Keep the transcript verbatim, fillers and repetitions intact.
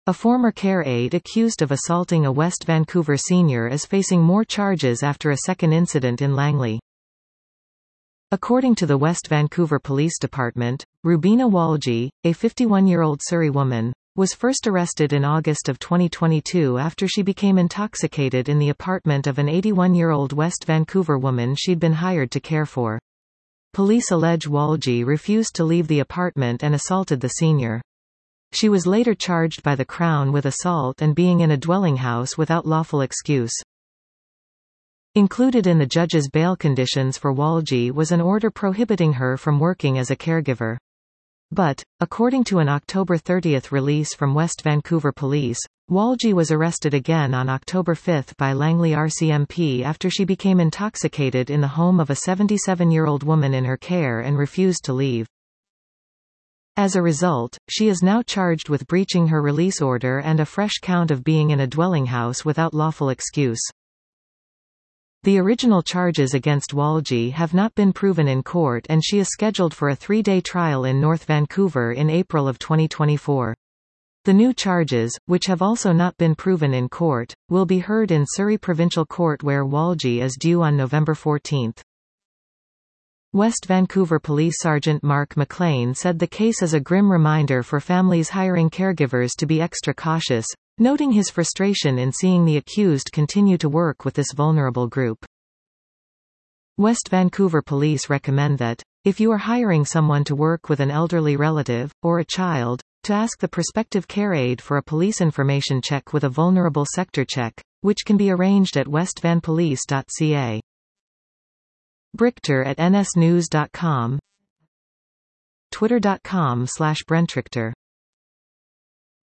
A former care aide accused of assaulting a West Vancouver senior is facing more charges after a second incident in Langley. According to the West Vancouver Police Department, Rubina Walji, a fifty-one-year-old Surrey woman, was first arrested in August of twenty twenty-two after she became intoxicated in the apartment of an eighty-one-year-old West Vancouver woman she'd been hired to care for. Police allege Walji refused to leave the apartment and assaulted the senior. She was later charged by the Crown with assault and being in a dwelling house without lawful excuse. Included in the judge's bail conditions for Walji was an order prohibiting her from working as a caregiver. But, according to an October thirtieth release from West Vancouver Police, Walji was arrested again on October fifth by Langley R C M P after she became intoxicated in the home of a seventy-seven-year-old woman in her care and refused to leave. As a result, she is now charged with breaching her release order and a fresh count of being in a dwelling house without lawful excuse. The original charges against Walji have not been proven in court and she is scheduled for a three-day trial in North Vancouver in April of twenty twenty-four. The new charges, which have also not been proven in court, will be heard in Surrey Provincial Court where Walji is due on November fourteenth. West Vancouver Police Sergeant Mark McLean said the case is a grim reminder for families hiring caregivers to be extra cautious, noting his frustration in seeing the accused continue to work with this vulnerable group. West Vancouver Police recommend that, if you are hiring someone to work with an elderly relative, or a child, to ask the prospective care aide for a police information check with a vulnerable sector check, which can be arranged at west van police dot c a. Brichter at n s news dot com, twitter dot com slash Brentrichter.